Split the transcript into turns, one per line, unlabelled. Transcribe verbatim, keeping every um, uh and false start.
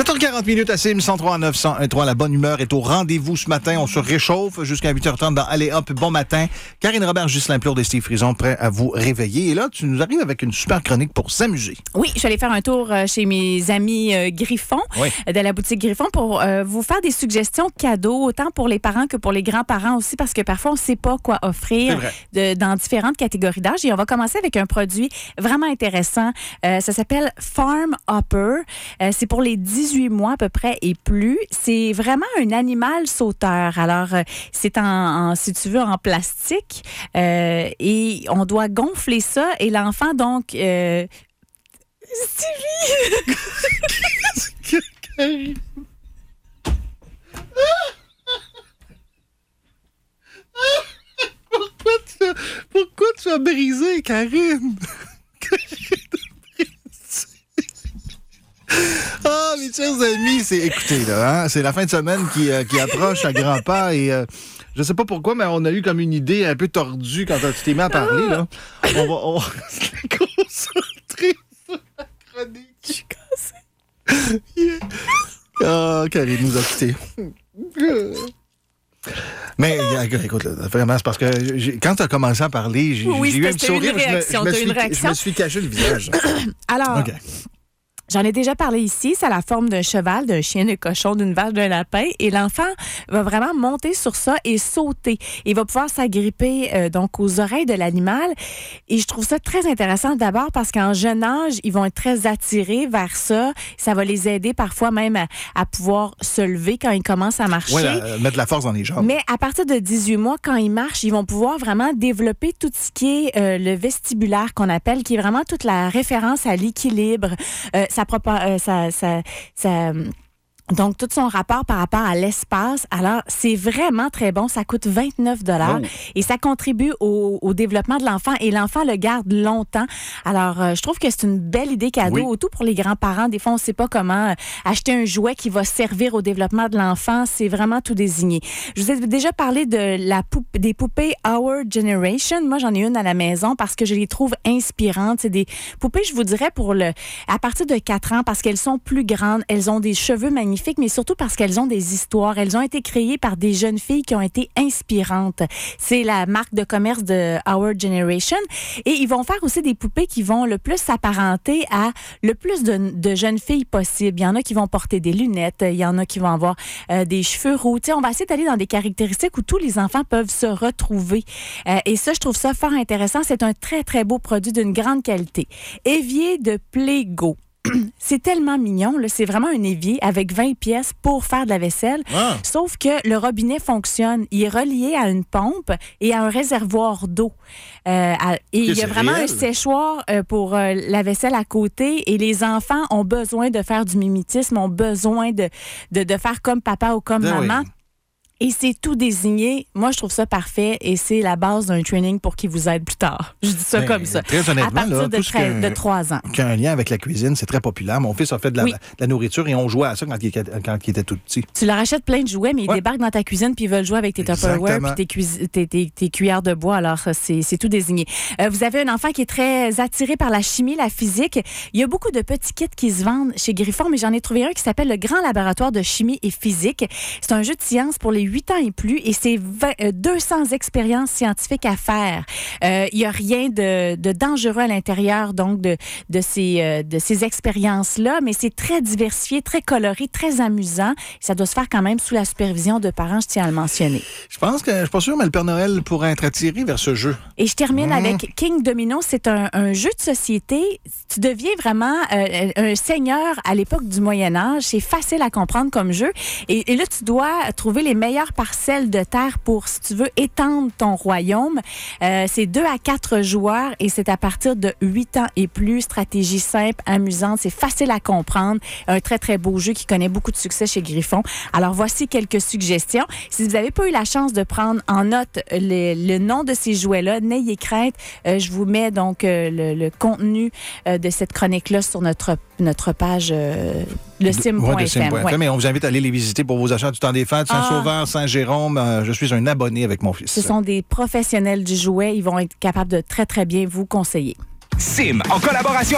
sept heures quarante minutes à Sim, cent trois neuf cent trois. La bonne humeur est au rendez-vous ce matin. On se réchauffe jusqu'à huit heures trente dans Allez Hop, bon matin. Karine Robert, Ghislain Plourde et Steve Frison prêts à vous réveiller. Et là, tu nous arrives avec une super chronique pour s'amuser.
Oui, je suis allée faire un tour chez mes amis euh, Griffon,
oui.
de la boutique Griffon, pour euh, vous faire des suggestions cadeaux, autant pour les parents que pour les grands-parents aussi, parce que parfois, on ne sait pas quoi offrir de, dans différentes catégories d'âge. Et on va commencer avec un produit vraiment intéressant. Euh, ça s'appelle Farm Hopper. Euh, c'est pour les dix-huit mois à peu près et plus. C'est vraiment un animal sauteur. Alors, euh, c'est en, en, si tu veux, en plastique. Euh, et on doit gonfler ça. Et l'enfant, donc... Euh, Stevie!
Pourquoi tu as, pourquoi tu as brisé, Karine? Ah, oh, mes chers amis, c'est, écoutez, là, hein, c'est la fin de semaine qui, euh, qui approche à grands pas et euh, je sais pas pourquoi, mais on a eu comme une idée un peu tordue quand tu t'es mis à parler, là. On va, on va se concentrer sur la chronique.
Je suis cassée.
Yeah. Ah, oh, Karine nous a quittés. Mais écoute, là, vraiment, c'est parce que j'ai, quand tu as commencé à parler, j'ai,
oui,
j'ai eu un petit sourire.
Une réaction,
je, me, je, me
une
suis, je me suis caché le visage.
Alors,
okay.
J'en ai déjà parlé ici. C'est la forme d'un cheval, d'un chien, d'un cochon, d'une vache, d'un lapin. Et l'enfant va vraiment monter sur ça et sauter. Il va pouvoir s'agripper euh, donc aux oreilles de l'animal. Et je trouve ça très intéressant d'abord parce qu'en jeune âge, ils vont être très attirés vers ça. Ça va les aider parfois même à, à pouvoir se lever quand ils commencent à marcher.
Oui, euh, mettre la force dans les jambes.
Mais à partir de dix-huit mois, quand ils marchent, ils vont pouvoir vraiment développer tout ce qui est euh, le vestibulaire qu'on appelle, qui est vraiment toute la référence à l'équilibre. Euh, Ça, euh, ça, ça, ça, donc, tout son rapport par rapport à l'espace. Alors, c'est vraiment très bon. Ça coûte vingt-neuf dollars oh. et ça contribue au, au développement de l'enfant et l'enfant le garde longtemps. Alors, euh, je trouve que c'est une belle idée cadeau, oui. Autant pour les grands-parents. Des fois, on ne sait pas comment acheter un jouet qui va servir au développement de l'enfant. C'est vraiment tout désigné. Je vous ai déjà parlé de la poupe, des poupées Our Generation. Moi, j'en ai une à la maison parce que je les trouve inspirantes. C'est des poupées, je vous dirais, pour le à partir de quatre ans parce qu'elles sont plus grandes. Elles ont des cheveux magnifiques, mais surtout parce qu'elles ont des histoires. Elles ont été créées par des jeunes filles qui ont été inspirantes. C'est la marque de commerce de Our Generation. Et ils vont faire aussi des poupées qui vont le plus s'apparenter à le plus de, de jeunes filles possible. Il y en a qui vont porter des lunettes. Il y en a qui vont avoir euh, des cheveux roux. Tu sais, on va essayer d'aller dans des caractéristiques où tous les enfants peuvent se retrouver. Euh, et ça, je trouve ça fort intéressant. C'est un très, très beau produit d'une grande qualité. Évier de Playgo. C'est tellement mignon, là. C'est vraiment un évier avec vingt pièces pour faire de la vaisselle. Ah. Sauf que le robinet fonctionne. Il est relié à une pompe et à un réservoir d'eau. Euh, à, et il y a vraiment réel? un séchoir euh, pour euh, la vaisselle à côté. Et les enfants ont besoin de faire du mimétisme, ont besoin de, de, de faire comme papa ou comme ben maman. Oui. Et c'est tout désigné. Moi, je trouve ça parfait et c'est la base d'un training pour qu'il vous aide plus tard. Je dis ça ben, comme ça.
Très honnêtement,
à partir
là,
de,
tout
très,
ce
de trois ans.
Qui a un lien avec la cuisine, c'est très populaire. Mon fils a fait de la, oui. de la nourriture et on jouait à ça quand il, quand il était tout petit.
Tu leur achètes plein de jouets, mais ils ouais. débarquent dans ta cuisine puis ils veulent jouer avec tes Tupperware puis tes, cuis- tes, tes, tes cuillères de bois. Alors, c'est, c'est tout désigné. Euh, vous avez un enfant qui est très attiré par la chimie, la physique. Il y a beaucoup de petits kits qui se vendent chez Griffon, mais j'en ai trouvé un qui s'appelle le Grand Laboratoire de chimie et physique. C'est un jeu de science pour les huit ans et plus. Et c'est vingt, euh, deux cents expériences scientifiques à faire. Il euh, n'y a rien de, de dangereux à l'intérieur donc de, de, ces, euh, de ces expériences-là, mais c'est très diversifié, très coloré, très amusant. Ça doit se faire quand même sous la supervision de parents, je tiens à le mentionner.
Je pense que, je suis pas sûre, mais le Père Noël pourrait être attiré vers ce jeu.
Et je termine mmh. avec King Domino. C'est un, un jeu de société. Tu deviens vraiment euh, un seigneur à l'époque du Moyen-Âge. C'est facile à comprendre comme jeu. Et, et là, tu dois trouver les meilleures parcelles de terre pour, si tu veux, étendre ton royaume. Euh, c'est deux à quatre joueurs et c'est à partir de huit ans et plus. Stratégie simple, amusante, c'est facile à comprendre. Un très, très beau jeu qui connaît beaucoup de succès chez Griffon. Alors, voici quelques suggestions. Si vous n'avez pas eu la chance de prendre en note le, le nom de ces jouets-là, n'ayez crainte. Euh, je vous mets donc euh, le, le contenu euh, de cette chronique-là sur notre, notre page euh, le sim point f m.
Ouais, mais on vous invite à aller les visiter pour vos achats du temps des fêtes. Saint-Sauveur, ah. Saint-Jérôme. Euh, je suis un abonné avec mon fils.
Ce sont des professionnels du jouet. Ils vont être capables de très, très bien vous conseiller.
Sim, en collaboration